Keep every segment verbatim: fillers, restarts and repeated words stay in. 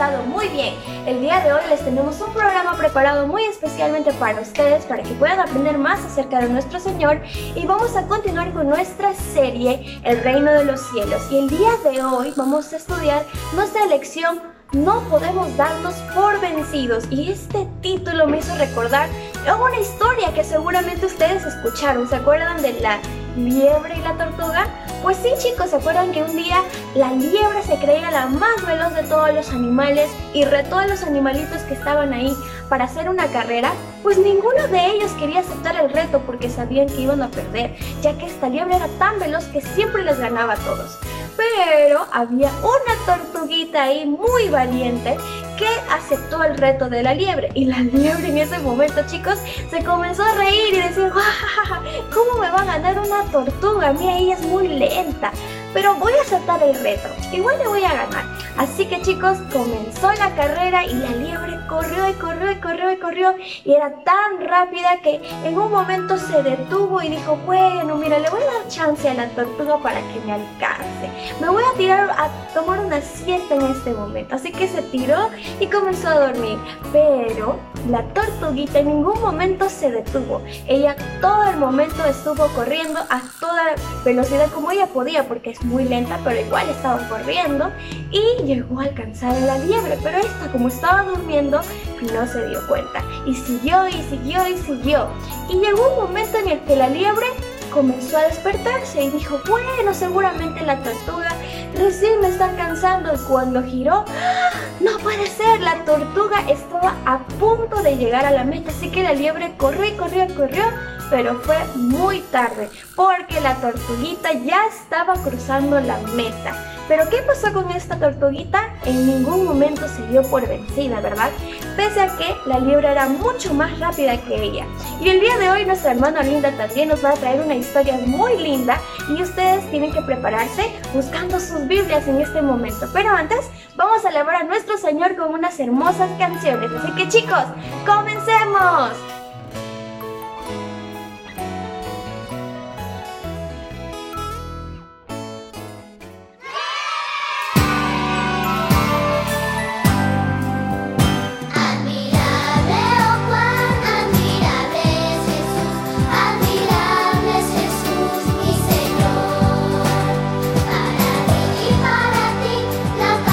estado muy bien. El día de hoy les tenemos un programa preparado muy especialmente para ustedes, para que puedan aprender más acerca de nuestro Señor, y vamos a continuar con nuestra serie El Reino de los Cielos. Y el día de hoy vamos a estudiar nuestra lección No podemos darnos por vencidos, y este título me hizo recordar a una historia que seguramente ustedes escucharon. ¿Se acuerdan de la liebre y la tortuga? Pues sí, chicos, ¿se acuerdan que un día la liebre se creía la más veloz de todos los animales y retó a los animalitos que estaban ahí para hacer una carrera? Pues ninguno de ellos quería aceptar el reto porque sabían que iban a perder, ya que esta liebre era tan veloz que siempre les ganaba a todos. Pero había una tortuguita ahí muy valiente que aceptó el reto de la liebre, y la liebre en ese momento, chicos, se comenzó a reír y decir: ¡ah! ¿Cómo me va a ganar una tortuga? Mira, ella es muy lenta, pero voy a aceptar el reto, igual le voy a ganar. Así que, chicos, comenzó la carrera y la liebre corrió y corrió y corrió y corrió, y era tan rápida que en un momento se detuvo y dijo: bueno, mira, le voy a dar chance a la tortuga para que me alcance, me voy a tirar a tomar una siesta en este momento. Así que se tiró y comenzó a dormir, pero la tortuguita en ningún momento se detuvo. Ella todo el momento estuvo corriendo a toda velocidad como ella podía, porque es muy lenta, pero igual estaba corriendo, y llegó a alcanzar a la liebre, pero esta, como estaba durmiendo, no se dio cuenta, y siguió y siguió y siguió, y llegó un momento en el que la liebre comenzó a despertarse y dijo: bueno, seguramente la tortuga recién me está alcanzando. Y cuando giró, ¡ah! No puede ser, la tortuga estaba a punto de llegar a la meta. Así que la liebre corrió y corrió y corrió, pero fue muy tarde, porque la tortuguita ya estaba cruzando la meta. ¿Pero qué pasó con esta tortuguita? En ningún momento se dio por vencida, ¿verdad? Pese a que la liebre era mucho más rápida que ella. Y el día de hoy nuestra hermana Linda también nos va a traer una historia muy linda, y ustedes tienen que prepararse buscando sus Biblias en este momento. Pero antes, vamos a alabar a nuestro Señor con unas hermosas canciones. Así que, chicos, ¡comencemos!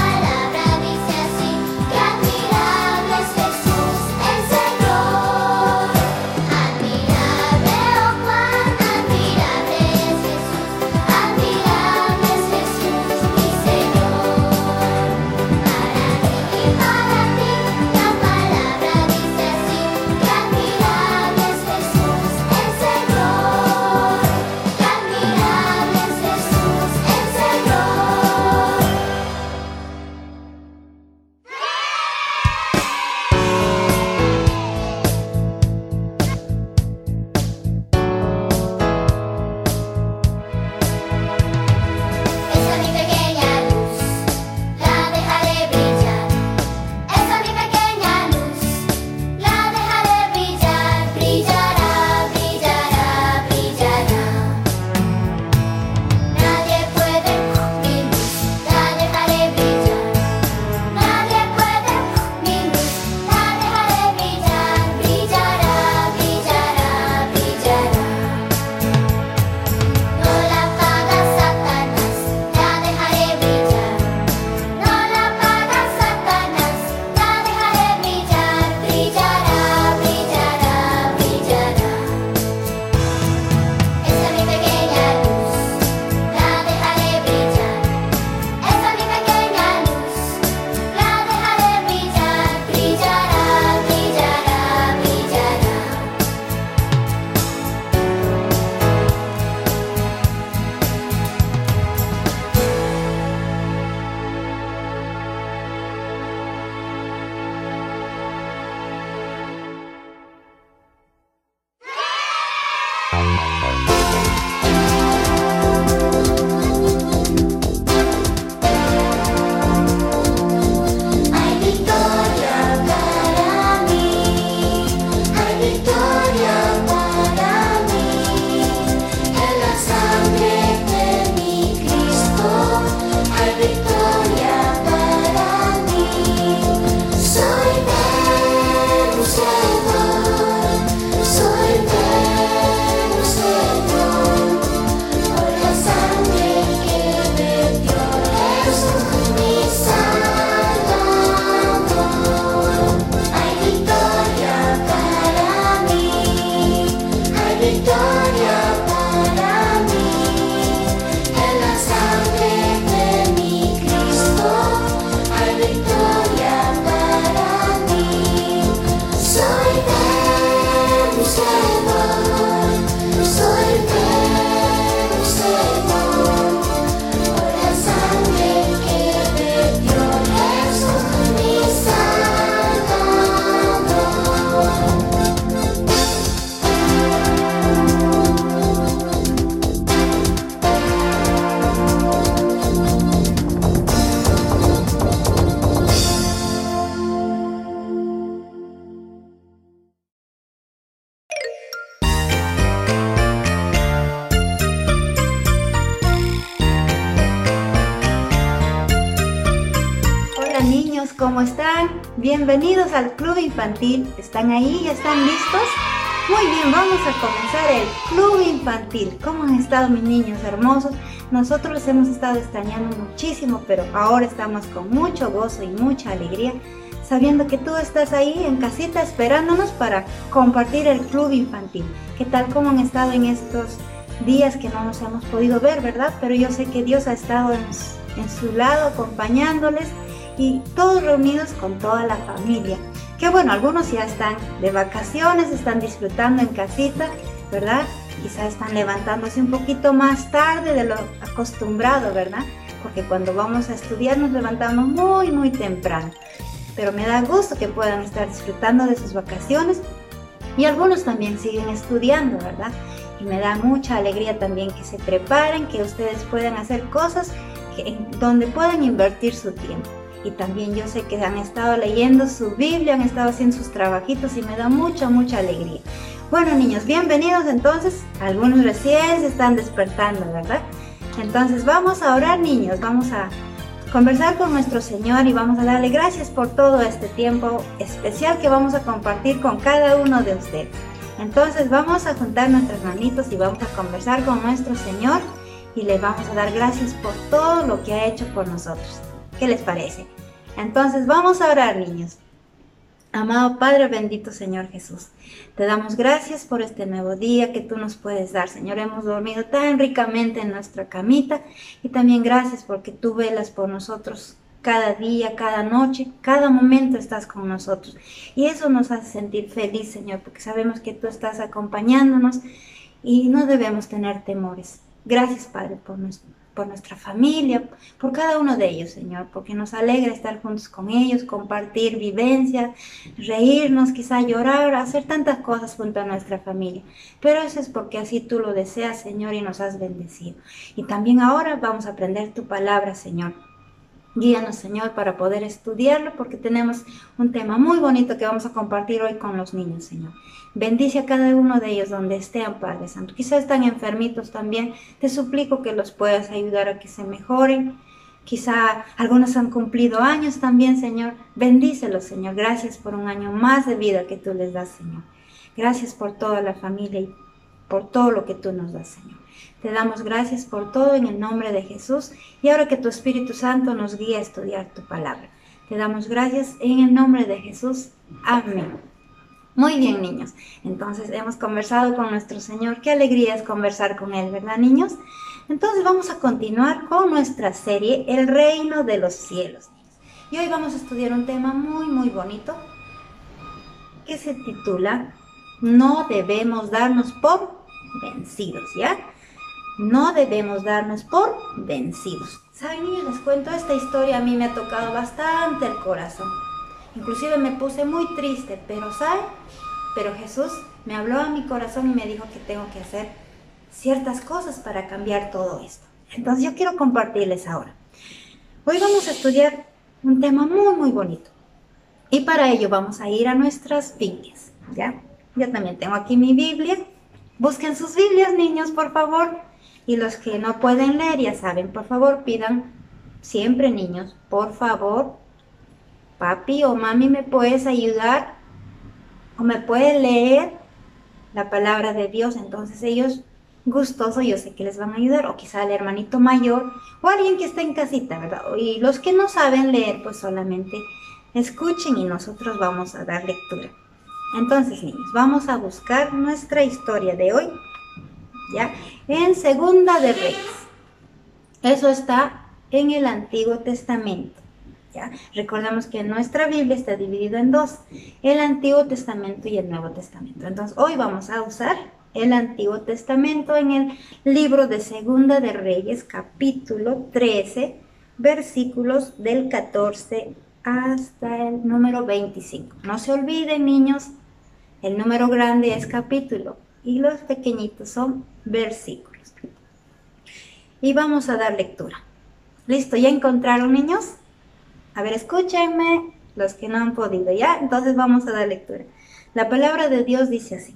Jesús, el Señor. ¿cómo están? Bienvenidos al Club Infantil. ¿Están ahí? ¿Están listos? Muy bien, vamos a comenzar el Club Infantil. ¿Cómo han estado mis niños hermosos? Nosotros los hemos estado extrañando muchísimo, pero ahora estamos con mucho gozo y mucha alegría, sabiendo que tú estás ahí en casita esperándonos para compartir el Club Infantil. ¿Qué tal? ¿Cómo han estado en estos días que no nos hemos podido ver, verdad? Pero yo sé que Dios ha estado en, en su lado acompañándoles y todos reunidos con toda la familia. Que bueno, algunos ya están de vacaciones, están disfrutando en casita, ¿verdad? Quizás están levantándose un poquito más tarde de lo acostumbrado, ¿verdad? Porque cuando vamos a estudiar nos levantamos muy, muy temprano. Pero me da gusto que puedan estar disfrutando de sus vacaciones y algunos también siguen estudiando, ¿verdad? Y me da mucha alegría también que se preparen, que ustedes puedan hacer cosas que, donde puedan invertir su tiempo. Y también yo sé que han estado leyendo su Biblia, han estado haciendo sus trabajitos y me da mucha, mucha alegría. Bueno, niños, bienvenidos entonces. Algunos recién se están despertando, ¿verdad? Entonces vamos a orar, niños, vamos a conversar con nuestro Señor y vamos a darle gracias por todo este tiempo especial que vamos a compartir con cada uno de ustedes. Entonces vamos a juntar nuestras manitos y vamos a conversar con nuestro Señor y le vamos a dar gracias por todo lo que ha hecho por nosotros. ¿Qué les parece? Entonces vamos a orar, niños. Amado Padre, bendito Señor Jesús, te damos gracias por este nuevo día que tú nos puedes dar, Señor. Hemos dormido tan ricamente en nuestra camita y también gracias porque tú velas por nosotros cada día, cada noche, cada momento estás con nosotros. Y eso nos hace sentir feliz, Señor, porque sabemos que tú estás acompañándonos y no debemos tener temores. Gracias, Padre, por nuestro por nuestra familia, por cada uno de ellos, Señor, porque nos alegra estar juntos con ellos, compartir vivencias, reírnos, quizá llorar, hacer tantas cosas junto a nuestra familia. Pero eso es porque así tú lo deseas, Señor, y nos has bendecido. Y también ahora vamos a aprender tu palabra, Señor. Guíanos, Señor, para poder estudiarlo, porque tenemos un tema muy bonito que vamos a compartir hoy con los niños, Señor. Bendice a cada uno de ellos donde estén, Padre Santo. Quizás están enfermitos también. Te suplico que los puedas ayudar a que se mejoren. Quizá algunos han cumplido años también, Señor. Bendícelos, Señor. Gracias por un año más de vida que tú les das, Señor. Gracias por toda la familia y por todo lo que tú nos das, Señor. Te damos gracias por todo en el nombre de Jesús y ahora que tu Espíritu Santo nos guíe a estudiar tu palabra. Te damos gracias en el nombre de Jesús. Amén. Muy bien, niños. Entonces hemos conversado con nuestro Señor. Qué alegría es conversar con Él, ¿verdad, niños? Entonces vamos a continuar con nuestra serie El Reino de los Cielos, niños. Y hoy vamos a estudiar un tema muy, muy bonito que se titula No debemos darnos por vencidos, ¿ya? No debemos darnos por vencidos. ¿Saben, niños? Les cuento, esta historia a mí me ha tocado bastante el corazón. Inclusive me puse muy triste, pero ¿saben? Pero Jesús me habló a mi corazón y me dijo que tengo que hacer ciertas cosas para cambiar todo esto. Entonces yo quiero compartirles ahora. Hoy vamos a estudiar un tema muy, muy bonito. Y para ello vamos a ir a nuestras Biblias, ¿ya? Yo también tengo aquí mi Biblia. Busquen sus Biblias, niños, por favor. Y los que no pueden leer, ya saben, por favor, pidan siempre, niños, por favor, papi o mami, ¿me puedes ayudar? ¿O me puede leer la palabra de Dios? Entonces ellos, gustosos, yo sé que les van a ayudar. O quizá el hermanito mayor, o alguien que esté en casita, ¿verdad? Y los que no saben leer, pues solamente escuchen y nosotros vamos a dar lectura. Entonces, niños, vamos a buscar nuestra historia de hoy, ¿ya? En Segunda de Reyes. Eso está en el Antiguo Testamento, ¿ya? Recordemos que nuestra Biblia está dividida en dos, el Antiguo Testamento y el Nuevo Testamento. Entonces, hoy vamos a usar el Antiguo Testamento en el libro de Segunda de Reyes, capítulo trece, versículos del catorce hasta el número veinticinco. No se olviden, niños, el número grande es capítulo y los pequeñitos son versículos. Y vamos a dar lectura. ¿Listo? ¿Ya encontraron, niños? A ver, escúchenme los que no han podido, ¿ya? Entonces vamos a dar lectura. La palabra de Dios dice así.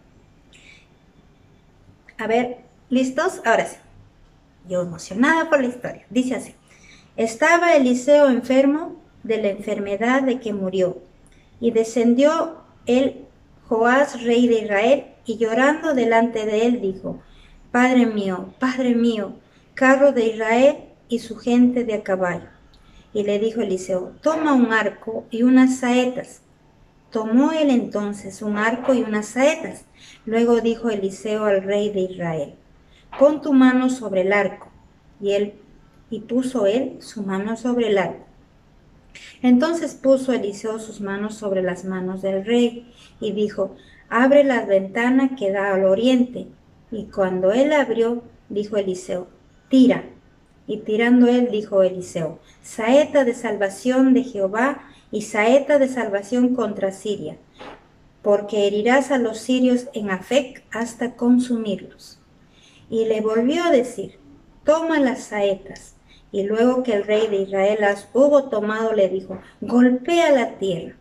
A ver, ¿listos? Ahora sí. Yo emocionada por la historia. Dice así. Estaba Eliseo enfermo de la enfermedad de que murió. Y descendió el Joás, rey de Israel, y llorando delante de él dijo: Padre mío, Padre mío, carro de Israel y su gente de a caballo. Y le dijo Eliseo: toma un arco y unas saetas. Tomó él entonces un arco y unas saetas. Luego dijo Eliseo al rey de Israel: pon tu mano sobre el arco. Y él, y puso él su mano sobre el arco. Entonces puso Eliseo sus manos sobre las manos del rey, y dijo: abre la ventana que da al oriente. Y cuando él abrió, dijo Eliseo: tira. Y tirando él, dijo Eliseo: saeta de salvación de Jehová, y saeta de salvación contra Siria, porque herirás a los sirios en Afec hasta consumirlos. Y le volvió a decir: toma las saetas. Y luego que el rey de Israel las hubo tomado, le dijo: golpea la tierra.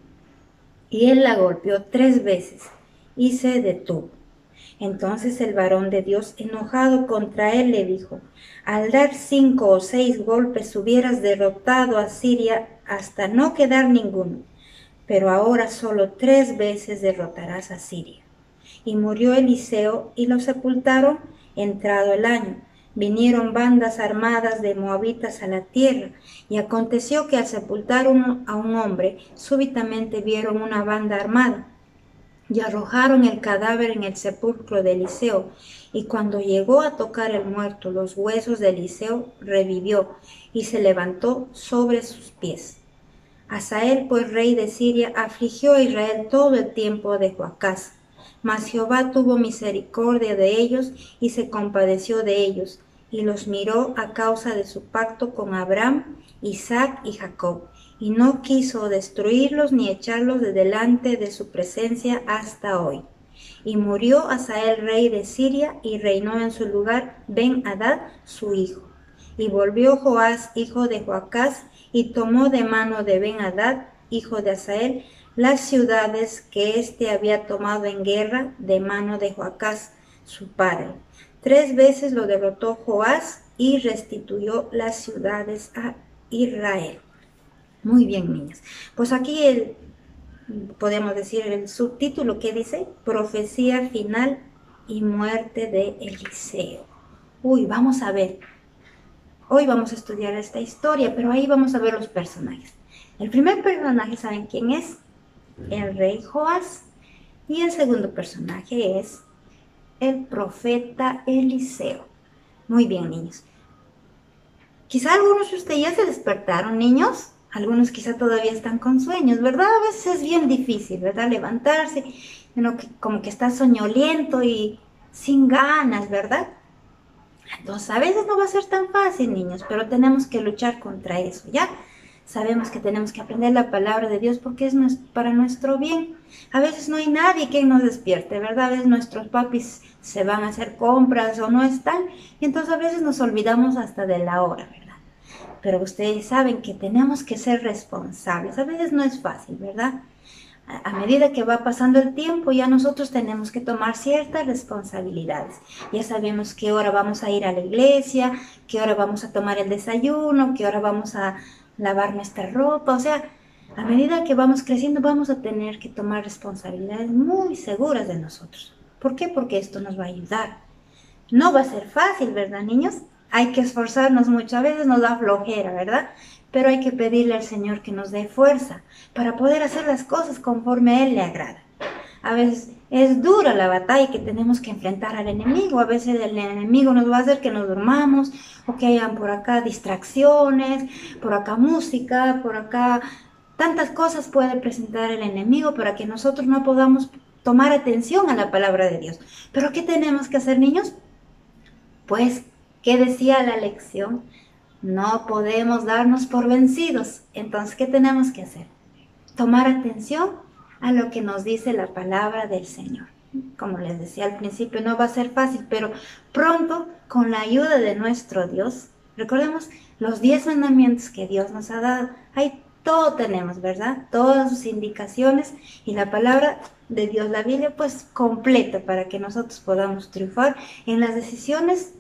Y él la golpeó tres veces, y se detuvo. Entonces el varón de Dios, enojado contra él, le dijo: al dar cinco o seis golpes hubieras derrotado a Siria hasta no quedar ninguno, pero ahora solo tres veces derrotarás a Siria. Y murió Eliseo, y lo sepultaron entrado el año. Vinieron bandas armadas de moabitas a la tierra, y aconteció que al sepultar uno a un hombre, súbitamente vieron una banda armada, y arrojaron el cadáver en el sepulcro de Eliseo. Y cuando llegó a tocar el muerto los huesos de Eliseo, revivió, y se levantó sobre sus pies. Hazael, pues rey de Siria, afligió a Israel todo el tiempo de Joacás. Mas Jehová tuvo misericordia de ellos, y se compadeció de ellos, y los miró a causa de su pacto con Abraham, Isaac y Jacob, y no quiso destruirlos ni echarlos de delante de su presencia hasta hoy. Y murió Hazael rey de Siria, y reinó en su lugar Ben-Hadad su hijo. Y volvió Joás hijo de Joacás, y tomó de mano de Ben-Hadad hijo de Hazael las ciudades que éste había tomado en guerra de mano de Joacás su padre. Tres veces lo derrotó Joás y restituyó las ciudades a Israel. Muy bien, niños. Pues aquí el, podemos decir el subtítulo que dice: profecía final y muerte de Eliseo. Uy, vamos a ver. Hoy vamos a estudiar esta historia, pero ahí vamos a ver los personajes. El primer personaje, ¿saben quién es? El rey Joás. Y el segundo personaje es el profeta Eliseo. Muy bien, niños. Quizá algunos de ustedes ya se despertaron, niños. Algunos quizá todavía están con sueños, ¿verdad? A veces es bien difícil, ¿verdad? Levantarse, uno que, como que está soñoliento y sin ganas, ¿verdad? Entonces a veces no va a ser tan fácil, niños, pero tenemos que luchar contra eso, ¿ya? Sabemos que tenemos que aprender la palabra de Dios porque es para nuestro bien. A veces no hay nadie que nos despierte, ¿verdad? A veces nuestros papis se van a hacer compras o no están, y entonces a veces nos olvidamos hasta de la hora, ¿verdad? Pero ustedes saben que tenemos que ser responsables. A veces no es fácil, ¿verdad? A medida que va pasando el tiempo, ya nosotros tenemos que tomar ciertas responsabilidades. Ya sabemos qué hora vamos a ir a la iglesia, qué hora vamos a tomar el desayuno, qué hora vamos a lavar nuestra ropa. O sea, a medida que vamos creciendo, vamos a tener que tomar responsabilidades muy seguras de nosotros. ¿Por qué? Porque esto nos va a ayudar. No va a ser fácil, ¿verdad, niños? Hay que esforzarnos mucho. A veces nos da flojera, ¿verdad? Pero hay que pedirle al Señor que nos dé fuerza para poder hacer las cosas conforme a Él le agrada. A veces es dura la batalla que tenemos que enfrentar al enemigo. A veces el enemigo nos va a hacer que nos durmamos, o que hayan por acá distracciones, por acá música, por acá tantas cosas puede presentar el enemigo para que nosotros no podamos tomar atención a la palabra de Dios. Pero ¿qué tenemos que hacer, niños? Pues, ¿qué decía la lección? No podemos darnos por vencidos. Entonces, ¿qué tenemos que hacer? Tomar atención a lo que nos dice la palabra del Señor. Como les decía al principio, no va a ser fácil, pero pronto, con la ayuda de nuestro Dios, recordemos los diez mandamientos que Dios nos ha dado. Ahí todo tenemos, ¿verdad? Todas sus indicaciones y la palabra de Dios, la Biblia, pues completa para que nosotros podamos triunfar en las decisiones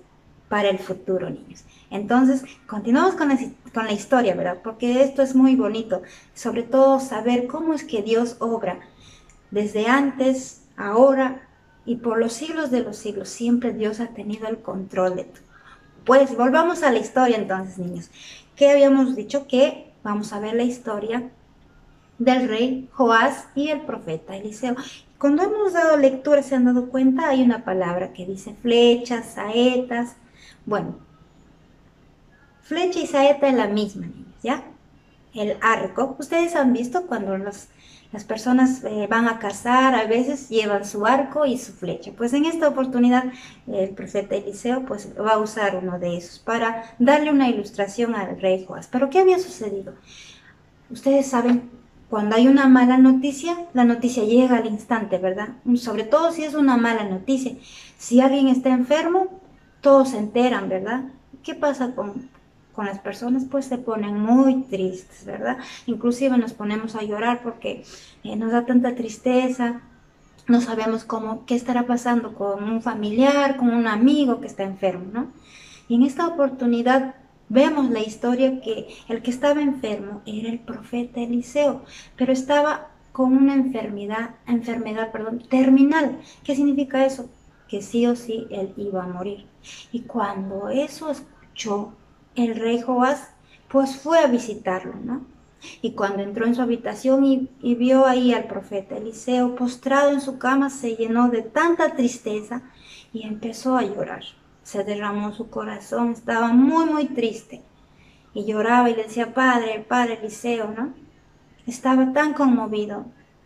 para el futuro, niños. Entonces, continuamos con la, con la historia, ¿verdad? Porque esto es muy bonito, sobre todo saber cómo es que Dios obra desde antes, ahora y por los siglos de los siglos. Siempre Dios ha tenido el control de todo. Pues volvamos a la historia entonces, niños. ¿Qué habíamos dicho? Que vamos a ver la historia del rey Joás y el profeta Eliseo. Cuando hemos dado lectura, se han dado cuenta, hay una palabra que dice flechas, saetas. Bueno, flecha y saeta es la misma, niños, ¿ya? El arco, ustedes han visto cuando los, las personas eh, van a cazar, a veces llevan su arco y su flecha. Pues en esta oportunidad el profeta Eliseo pues va a usar uno de esos para darle una ilustración al rey Joás. ¿Pero qué había sucedido? Ustedes saben, cuando hay una mala noticia, la noticia llega al instante, ¿verdad? Sobre todo si es una mala noticia. Si alguien está enfermo, todos se enteran, ¿verdad? ¿Qué pasa con, con las personas? Pues se ponen muy tristes, ¿verdad? Inclusive nos ponemos a llorar porque eh, nos da tanta tristeza. No sabemos cómo, qué estará pasando con un familiar, con un amigo que está enfermo, ¿no? Y en esta oportunidad vemos la historia que el que estaba enfermo era el profeta Eliseo, pero estaba con una enfermedad, enfermedad, perdón, terminal. ¿Qué significa eso? Que sí o sí él iba a morir. Y cuando eso escuchó el rey Joás, pues fue a visitarlo, ¿no? Y cuando entró en su habitación y, y vio ahí al profeta Eliseo postrado en su cama, se llenó de tanta tristeza y empezó a llorar. Se derramó su corazón, estaba muy, muy triste. Y lloraba y le decía, padre, padre Eliseo, ¿no? Estaba tan conmovido.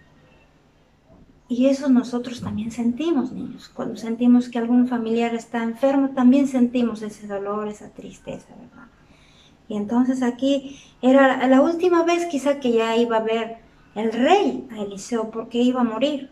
Y eso nosotros también sentimos, niños. Cuando sentimos que algún familiar está enfermo, también sentimos ese dolor, esa tristeza, ¿verdad? Y entonces aquí era la última vez quizá que ya iba a ver el rey a Eliseo porque iba a morir.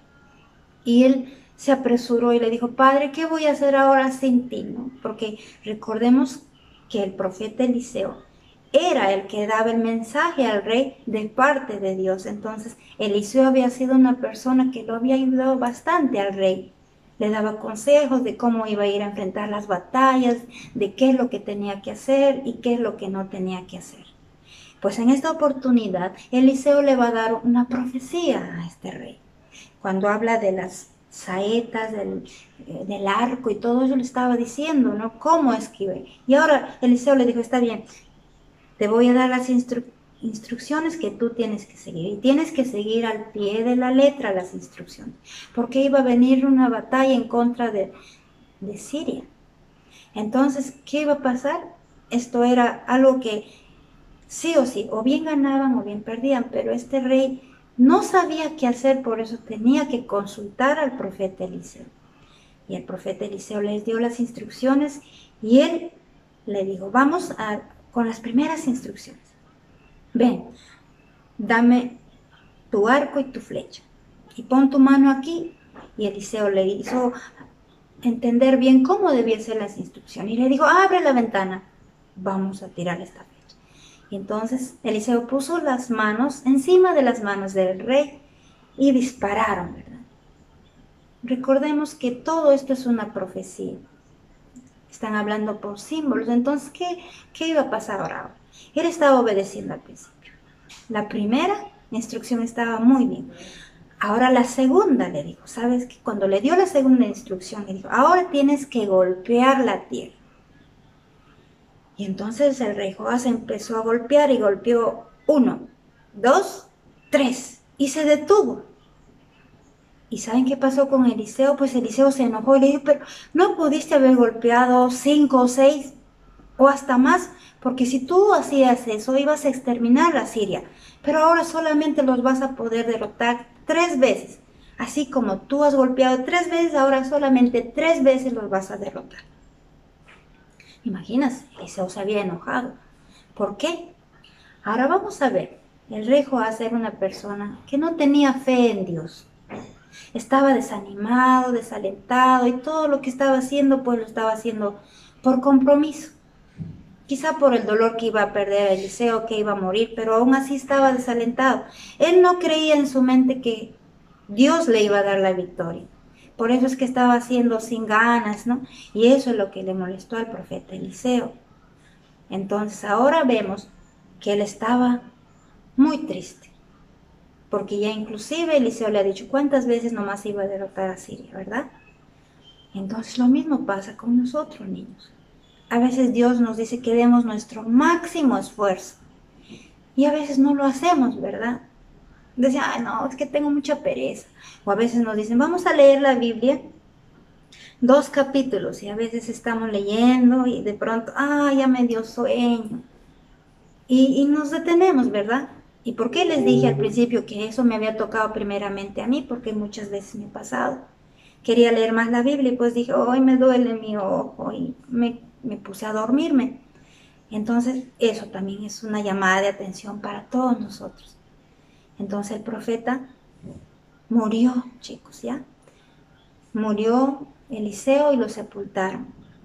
Y él se apresuró y le dijo, padre, ¿qué voy a hacer ahora sin ti? ¿No? Porque recordemos que el profeta Eliseo era el que daba el mensaje al rey de parte de Dios. Entonces Eliseo había sido una persona que lo había ayudado bastante al rey. Le daba consejos de cómo iba a ir a enfrentar las batallas, de qué es lo que tenía que hacer y qué es lo que no tenía que hacer. Pues en esta oportunidad Eliseo le va a dar una profecía a este rey. Cuando habla de las saetas, del, eh, del arco y todo eso le estaba diciendo, ¿no? ¿Cómo esquive? Y ahora Eliseo le dijo, está bien, te voy a dar las instru instrucciones que tú tienes que seguir. Y tienes que seguir al pie de la letra las instrucciones. Porque iba a venir una batalla en contra de, de Siria. Entonces, ¿qué iba a pasar? Esto era algo que sí o sí, o bien ganaban o bien perdían, pero este rey no sabía qué hacer, por eso tenía que consultar al profeta Eliseo. Y el profeta Eliseo les dio las instrucciones y él le dijo, vamos a, con las primeras instrucciones. Ven, dame tu arco y tu flecha y pon tu mano aquí. Y Eliseo le hizo entender bien cómo debían ser las instrucciones. Y le dijo, abre la ventana, vamos a tirar esta flecha. Y entonces Eliseo puso las manos encima de las manos del rey y dispararon, ¿verdad? Recordemos que todo esto es una profecía. Están hablando por símbolos. Entonces, ¿qué, qué iba a pasar ahora? Él estaba obedeciendo al principio. La primera instrucción estaba muy bien. Ahora la segunda le dijo, ¿sabes qué? Cuando le dio la segunda instrucción, le dijo, ahora tienes que golpear la tierra. Y entonces el rey Joás empezó a golpear y golpeó uno, dos, tres y se detuvo. ¿Y saben qué pasó con Eliseo? Pues Eliseo se enojó y le dijo, pero ¿no pudiste haber golpeado cinco o seis o hasta más? Porque si tú hacías eso ibas a exterminar a Siria, pero ahora solamente los vas a poder derrotar tres veces. Así como tú has golpeado tres veces, ahora solamente tres veces los vas a derrotar. Imaginas, Eliseo se había enojado. ¿Por qué? Ahora vamos a ver. El rey Joás era una persona que no tenía fe en Dios. Estaba desanimado, desalentado y todo lo que estaba haciendo pues lo estaba haciendo por compromiso. Quizá por el dolor que iba a perder a Eliseo, que iba a morir, pero aún así estaba desalentado. Él no creía en su mente que Dios le iba a dar la victoria. Por eso es que estaba haciendo sin ganas, ¿no? Y eso es lo que le molestó al profeta Eliseo. Entonces ahora vemos que él estaba muy triste, porque ya inclusive Eliseo le ha dicho cuántas veces nomás iba a derrotar a Siria, ¿verdad? Entonces lo mismo pasa con nosotros, niños. A veces Dios nos dice que demos nuestro máximo esfuerzo y a veces no lo hacemos, ¿verdad? Decían, ay no, es que tengo mucha pereza. O a veces nos dicen, vamos a leer la Biblia, dos capítulos, y a veces estamos leyendo y de pronto, ah, ya me dio sueño. Y, y nos detenemos, ¿verdad? ¿Y por qué les dije al principio que eso me había tocado primeramente a mí? Porque muchas veces me ha pasado. Quería leer más la Biblia y pues dije, hoy me duele mi ojo y me, me puse a dormirme. Entonces eso también es una llamada de atención para todos nosotros. Entonces el profeta murió, chicos, ¿ya? Murió Eliseo y lo sepultaron.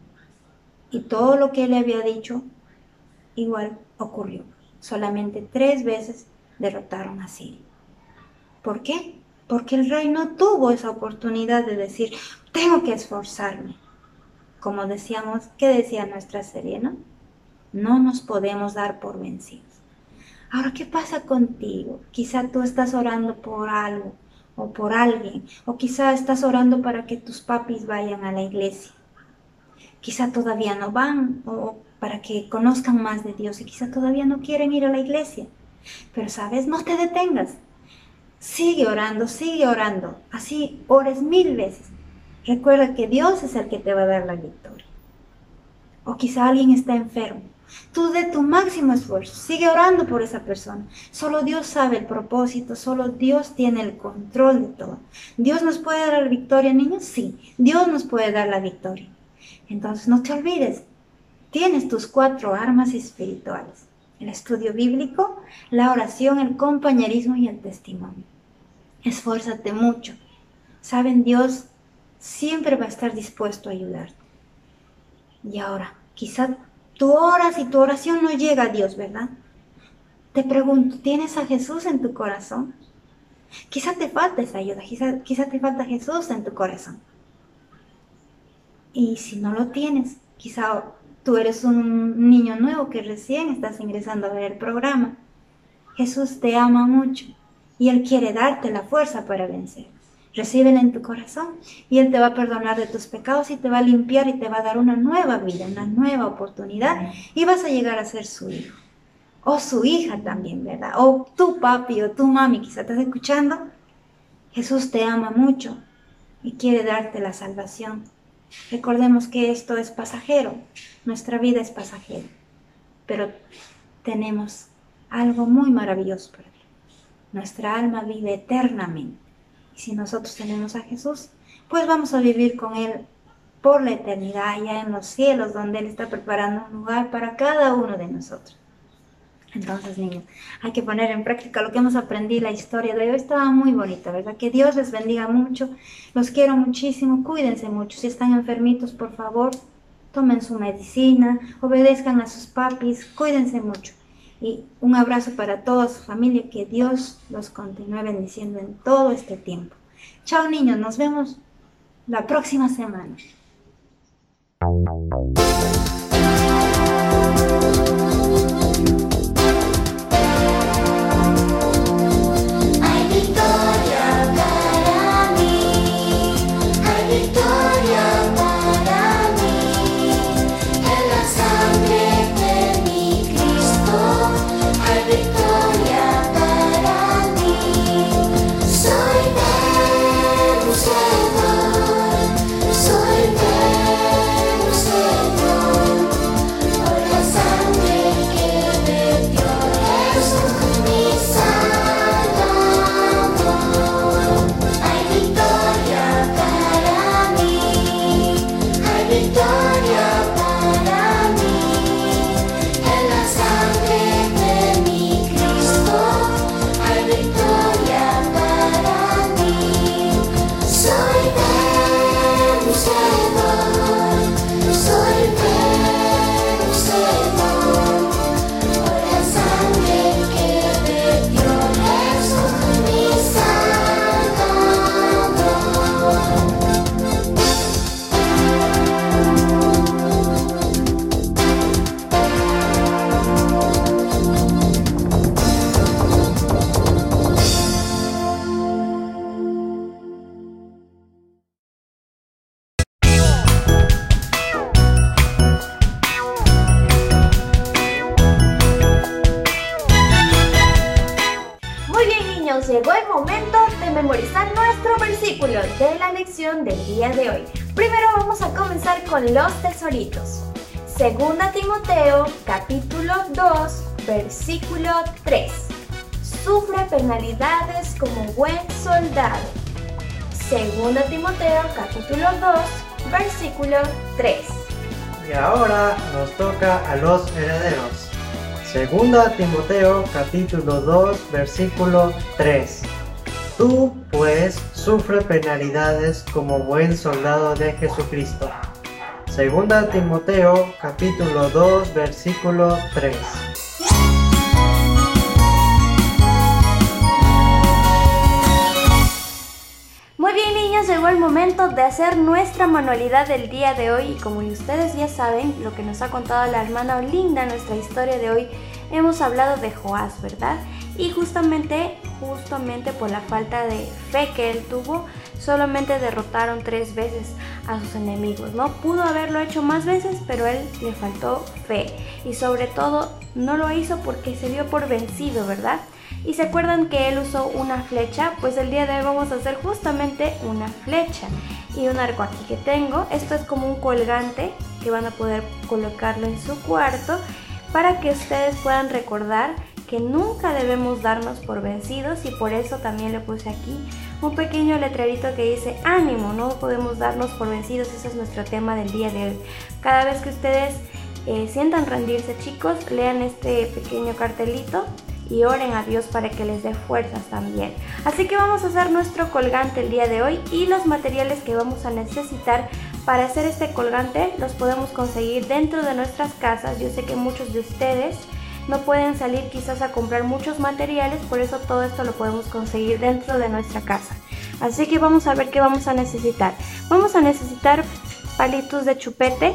Y todo lo que él había dicho igual ocurrió. Solamente tres veces derrotaron a Siria. ¿Por qué? Porque el rey no tuvo esa oportunidad de decir, tengo que esforzarme. Como decíamos, ¿qué decía nuestra serie, no? No nos podemos dar por vencidos. Ahora, ¿qué pasa contigo? Quizá tú estás orando por algo o por alguien, o quizá estás orando para que tus papis vayan a la iglesia. Quizá todavía no van, o para que conozcan más de Dios, y quizá todavía no quieren ir a la iglesia. Pero, ¿sabes? No te detengas. Sigue orando, sigue orando. Así ores mil veces. Recuerda que Dios es el que te va a dar la victoria. O quizá alguien está enfermo. Tú de tu máximo esfuerzo, sigue orando por esa persona. Solo Dios sabe el propósito, solo Dios tiene el control de todo. ¿Dios nos puede dar la victoria, niños? Sí, Dios nos puede dar la victoria. Entonces no te olvides, tienes tus cuatro armas espirituales: el estudio bíblico, la oración, el compañerismo y el testimonio. Esfuérzate mucho. Saben, Dios siempre va a estar dispuesto a ayudarte. Y ahora, quizá tú oras y tu oración no llega a Dios, ¿verdad? Te pregunto, ¿tienes a Jesús en tu corazón? Quizá te falta esa ayuda, quizá, quizá te falta Jesús en tu corazón. Y si no lo tienes, quizá tú eres un niño nuevo que recién estás ingresando a ver el programa. Jesús te ama mucho y Él quiere darte la fuerza para vencer. Recíbelo en tu corazón y Él te va a perdonar de tus pecados y te va a limpiar y te va a dar una nueva vida, una nueva oportunidad, y vas a llegar a ser su hijo o su hija también, ¿verdad? O tu papi o tu mami, quizá estás escuchando. Jesús te ama mucho y quiere darte la salvación. Recordemos que esto es pasajero, nuestra vida es pasajera, pero tenemos algo muy maravilloso para ti. Nuestra alma vive eternamente. Y si nosotros tenemos a Jesús, pues vamos a vivir con Él por la eternidad, allá en los cielos, donde Él está preparando un lugar para cada uno de nosotros. Entonces, niños, hay que poner en práctica lo que hemos aprendido. La historia de hoy estaba muy bonita, ¿verdad? Que Dios les bendiga mucho. Los quiero muchísimo. Cuídense mucho. Si están enfermitos, por favor, tomen su medicina, obedezcan a sus papis, cuídense mucho. Y un abrazo para toda su familia, que Dios los continúe bendiciendo en todo este tiempo. Chao, niños, nos vemos la próxima semana. Soy vencedor, memorizar nuestro versículo de la lección del día de hoy. Primero vamos a comenzar con los tesoritos. Segunda Timoteo, capítulo dos, versículo tres. Sufre penalidades como buen soldado. Segunda Timoteo, capítulo dos, versículo tres. Y ahora nos toca a los herederos. Segunda Timoteo, capítulo dos, versículo tres. Tú, pues, sufre penalidades como buen soldado de Jesucristo. Segunda Timoteo, capítulo dos, versículo tres. Muy bien, niños, llegó el momento de hacer nuestra manualidad del día de hoy. Y como ustedes ya saben, lo que nos ha contado la hermana Olinda, nuestra historia de hoy, hemos hablado de Joás, ¿verdad? Y justamente, justamente por la falta de fe que él tuvo, solamente derrotaron tres veces a sus enemigos, ¿no? Pudo haberlo hecho más veces, pero él le faltó fe. Y sobre todo, no lo hizo porque se dio por vencido, ¿verdad? Y se acuerdan que él usó una flecha, pues el día de hoy vamos a hacer justamente una flecha y un arco aquí que tengo. Esto es como un colgante que van a poder colocarlo en su cuarto para que ustedes puedan recordar que nunca debemos darnos por vencidos, y por eso también le puse aquí un pequeño letrerito que dice ánimo, no podemos darnos por vencidos. Ese es nuestro tema del día de hoy. Cada vez que ustedes eh, sientan rendirse, chicos, lean este pequeño cartelito y oren a Dios para que les dé fuerzas también. Así que vamos a hacer nuestro colgante el día de hoy, y los materiales que vamos a necesitar para hacer este colgante los podemos conseguir dentro de nuestras casas. Yo sé que muchos de ustedes no pueden salir quizás a comprar muchos materiales, por eso todo esto lo podemos conseguir dentro de nuestra casa. Así que vamos a ver qué vamos a necesitar. Vamos a necesitar palitos de chupete,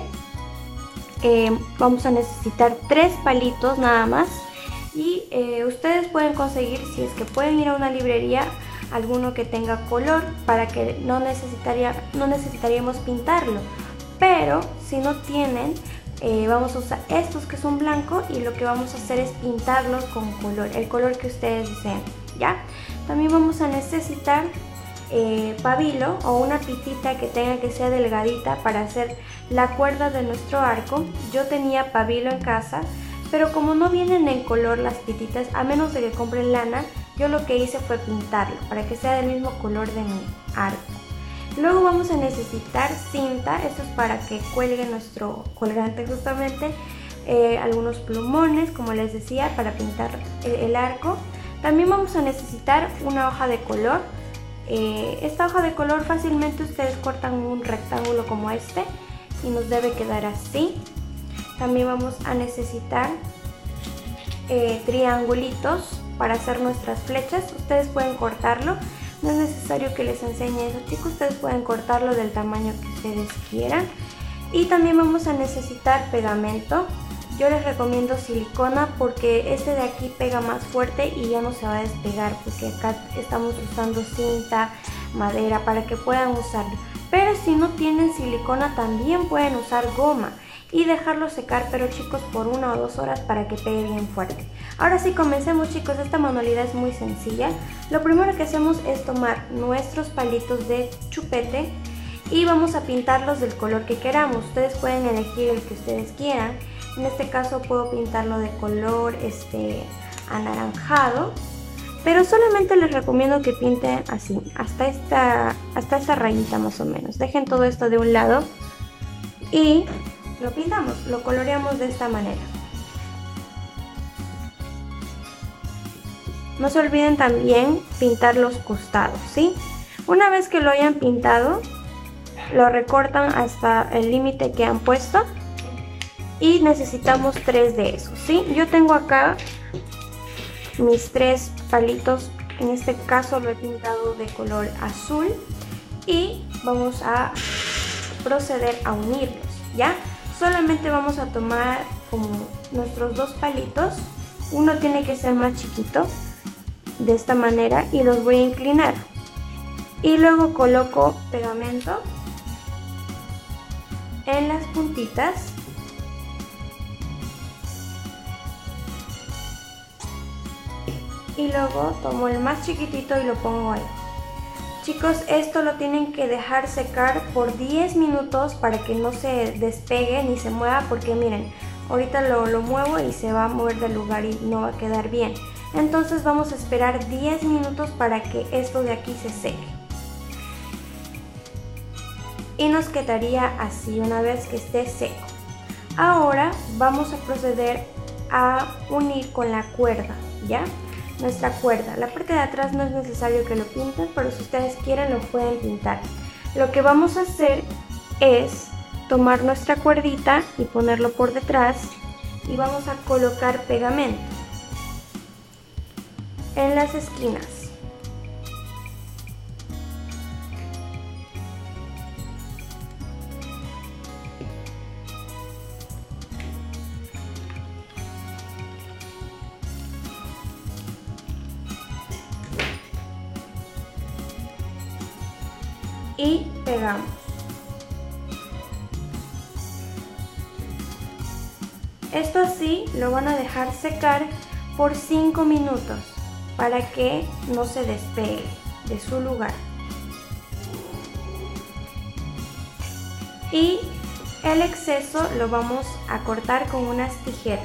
eh, vamos a necesitar tres palitos nada más. Y eh, ustedes pueden conseguir, si es que pueden ir a una librería, alguno que tenga color para que no, necesitaría, no necesitaríamos pintarlo. Pero si no tienen, eh, vamos a usar estos que son blancos, y lo que vamos a hacer es pintarlos con color, el color que ustedes deseen, ¿ya? También vamos a necesitar eh, pabilo o una pitita que tenga que ser delgadita para hacer la cuerda de nuestro arco. Yo tenía pabilo en casa, pero como no vienen en color las pititas, a menos de que compren lana, yo lo que hice fue pintarlo para que sea del mismo color de mi arco. Luego vamos a necesitar cinta, esto es para que cuelgue nuestro colgante justamente, eh, algunos plumones, como les decía, para pintar el, el arco. También vamos a necesitar una hoja de color. Eh, esta hoja de color fácilmente ustedes cortan un rectángulo como este y nos debe quedar así. También vamos a necesitar eh, triangulitos para hacer nuestras flechas. Ustedes pueden cortarlo, no es necesario que les enseñe eso, chicos. Ustedes pueden cortarlo del tamaño que ustedes quieran. Y también vamos a necesitar pegamento. Yo les recomiendo silicona porque este de aquí pega más fuerte y ya no se va a despegar, porque acá estamos usando cinta, madera, para que puedan usarlo. Pero si no tienen silicona, también pueden usar goma y dejarlo secar, pero chicos, por una o dos horas para que pegue bien fuerte. Ahora sí, comencemos, chicos. Esta manualidad es muy sencilla. Lo primero que hacemos es tomar nuestros palitos de chupete y vamos a pintarlos del color que queramos. Ustedes pueden elegir el que ustedes quieran. En este caso puedo pintarlo de color este anaranjado, pero solamente les recomiendo que pinten así, hasta esta, hasta esta rayita más o menos. Dejen todo esto de un lado y lo pintamos, lo coloreamos de esta manera. No se olviden también pintar los costados, ¿sí? Una vez que lo hayan pintado, lo recortan hasta el límite que han puesto y necesitamos tres de esos, ¿sí? Yo tengo acá mis tres palitos, en este caso lo he pintado de color azul y vamos a proceder a unirlos, ¿ya? Solamente vamos a tomar como nuestros dos palitos, uno tiene que ser más chiquito, de esta manera, y los voy a inclinar. Y luego coloco pegamento en las puntitas. Y luego tomo el más chiquitito y lo pongo ahí. Chicos, esto lo tienen que dejar secar por diez minutos para que no se despegue ni se mueva, porque miren, ahorita lo, lo muevo y se va a mover del lugar y no va a quedar bien. Entonces vamos a esperar diez minutos para que esto de aquí se seque. Y nos quedaría así una vez que esté seco. Ahora vamos a proceder a unir con la cuerda, ¿ya? Nuestra cuerda. La parte de atrás no es necesario que lo pinten, pero si ustedes quieren lo pueden pintar. Lo que vamos a hacer es tomar nuestra cuerdita y ponerlo por detrás y vamos a colocar pegamento en las esquinas. Y pegamos. Esto así lo van a dejar secar por cinco minutos para que no se despegue de su lugar. Y el exceso lo vamos a cortar con unas tijeras.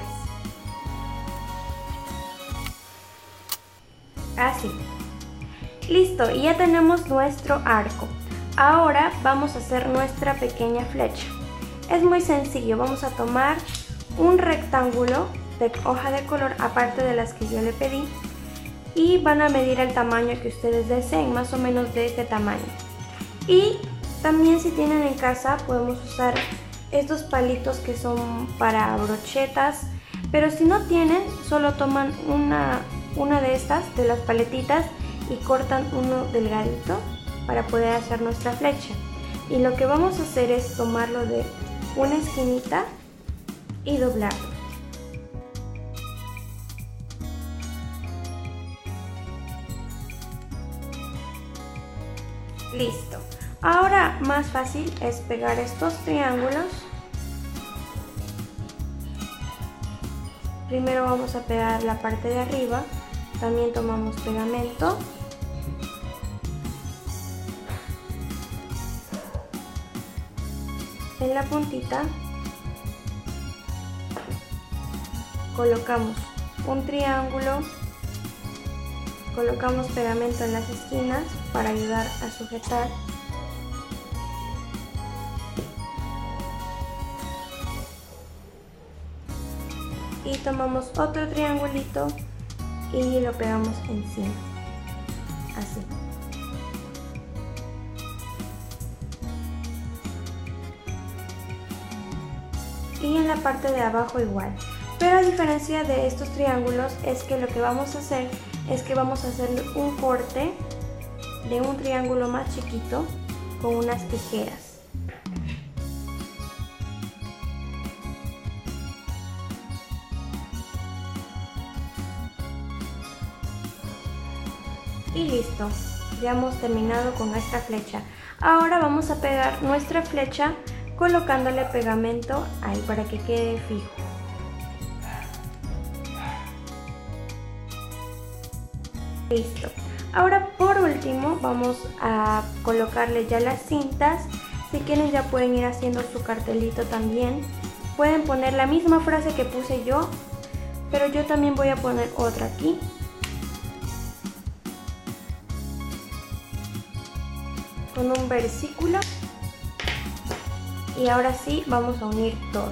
Así. Listo, y ya tenemos nuestro arco. Ahora vamos a hacer nuestra pequeña flecha. Es muy sencillo, vamos a tomar un rectángulo de hoja de color aparte de las que yo le pedí y van a medir el tamaño que ustedes deseen, más o menos de este tamaño. Y también, si tienen en casa, podemos usar estos palitos que son para brochetas, pero si no tienen, solo toman una, una de estas, de las paletitas, y cortan uno delgadito para poder hacer nuestra flecha. Y lo que vamos a hacer es tomarlo de una esquinita y doblarlo. Listo. Ahora más fácil es pegar estos triángulos. Primero vamos a pegar la parte de arriba, también tomamos pegamento. En la puntita colocamos un triángulo, colocamos pegamento en las esquinas para ayudar a sujetar. Y tomamos otro triangulito y lo pegamos encima, así. Y en la parte de abajo igual. Pero a diferencia de estos triángulos es que lo que vamos a hacer es que vamos a hacer un corte de un triángulo más chiquito con unas tijeras. Y listo, ya hemos terminado con nuestra flecha. Ahora vamos a pegar nuestra flecha colocándole pegamento ahí para que quede fijo. Listo. Ahora por último vamos a colocarle ya las cintas. Si quieren ya pueden ir haciendo su cartelito también. Pueden poner la misma frase que puse yo, pero yo también voy a poner otra aquí. Con un versículo. Y ahora sí vamos a unir todo.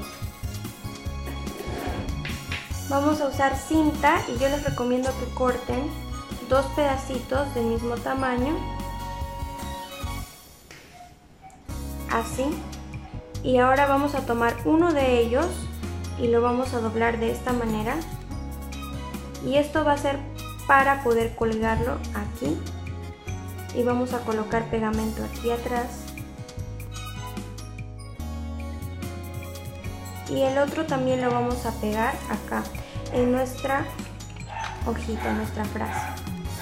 Vamos a usar cinta y yo les recomiendo que corten dos pedacitos del mismo tamaño, así. Y ahora vamos a tomar uno de ellos y lo vamos a doblar de esta manera, y esto va a ser para poder colgarlo aquí. Y vamos a colocar pegamento aquí atrás. Y el otro también lo vamos a pegar acá en nuestra hojita, en nuestra frase.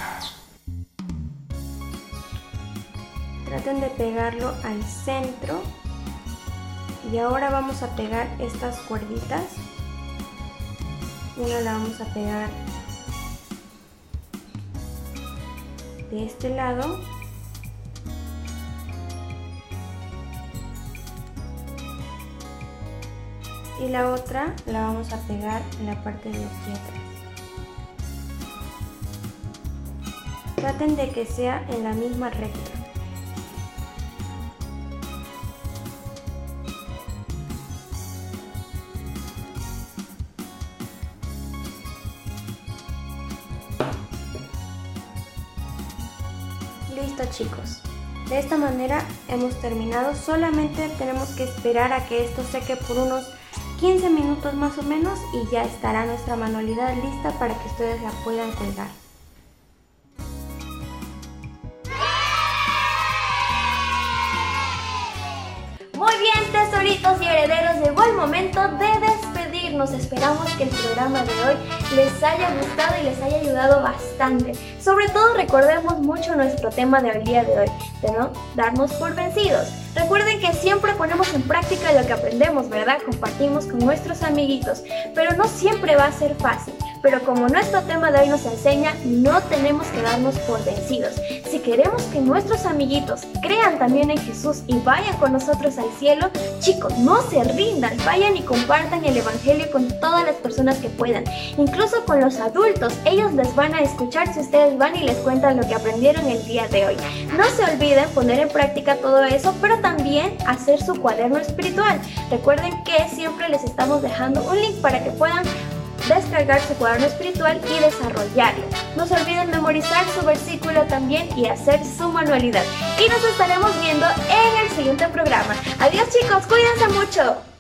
Traten de pegarlo al centro. Y ahora vamos a pegar estas cuerditas. Una la vamos a pegar de este lado y la otra la vamos a pegar en la parte de aquí atrás. Traten de que sea en la misma recta. Listo, chicos, de esta manera hemos terminado. Solamente tenemos que esperar a que esto seque por unos quince minutos más o menos y ya estará nuestra manualidad lista para que ustedes la puedan colgar. Muy bien, tesoritos y herederos, llegó el momento de despedirnos. Esperamos que el programa de hoy les haya gustado y les haya ayudado bastante. Sobre todo recordemos mucho nuestro tema del día de hoy, de no darnos por vencidos. Recuerden que siempre ponemos en práctica lo que aprendemos, ¿verdad? Compartimos con nuestros amiguitos, pero no siempre va a ser fácil. Pero como nuestro tema de hoy nos enseña, no tenemos que darnos por vencidos. Si queremos que nuestros amiguitos crean también en Jesús y vayan con nosotros al cielo, chicos, no se rindan, vayan y compartan el evangelio con todas las personas que puedan, incluso con los adultos. Ellos les van a escuchar si ustedes van y les cuentan lo que aprendieron el día de hoy. No se olviden poner en práctica todo eso, pero también hacer su cuaderno espiritual. Recuerden que siempre les estamos dejando un link para que puedan descargar su cuaderno espiritual y desarrollarlo. No se olviden memorizar su versículo también y hacer su manualidad. Y nos estaremos viendo en el siguiente programa. Adiós, chicos, cuídense mucho.